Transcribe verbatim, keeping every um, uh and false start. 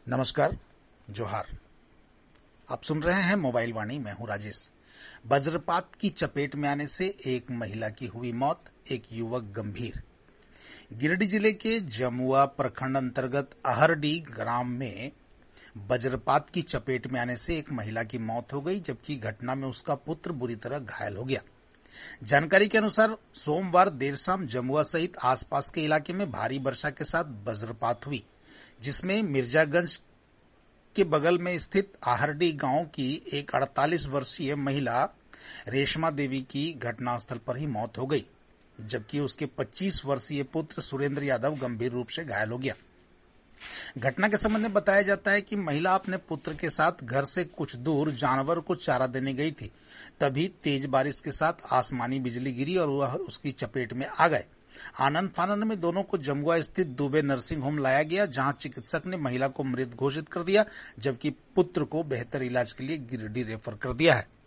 नमस्कार, जोहार। आप सुन रहे हैं मोबाइल वाणी। मैं हूं राजेश। वज्रपात की चपेट में आने से एक महिला की हुई मौत, एक युवक गंभीर। गिरिडीह जिले के जमुआ प्रखंड अंतर्गत अहरडी ग्राम में वज्रपात की चपेट में आने से एक महिला की मौत हो गई, जबकि घटना में उसका पुत्र बुरी तरह घायल हो गया। जानकारी के अनुसार सोमवार देर शाम जमुआ सहित आसपास के इलाके में भारी वर्षा के साथ वज्रपात हुई, जिसमें मिर्जागंज के बगल में स्थित आहरडी गांव की एक अड़तालीस वर्षीय महिला रेशमा देवी की घटनास्थल पर ही मौत हो गई, जबकि उसके पच्चीस वर्षीय पुत्र सुरेंद्र यादव गंभीर रूप से घायल हो गया। घटना के संबंध में बताया जाता है कि महिला अपने पुत्र के साथ घर से कुछ दूर जानवर को चारा देने गई थी। तभी तेज बारिश के साथ आसमानी बिजली गिरी और वह उसकी चपेट में आ गए। आनंद फानंद में दोनों को जमुआ स्थित दुबे नर्सिंग होम लाया गया, जहां चिकित्सक ने महिला को मृत घोषित कर दिया, जबकि पुत्र को बेहतर इलाज के लिए गिरिडीह रेफर कर दिया है।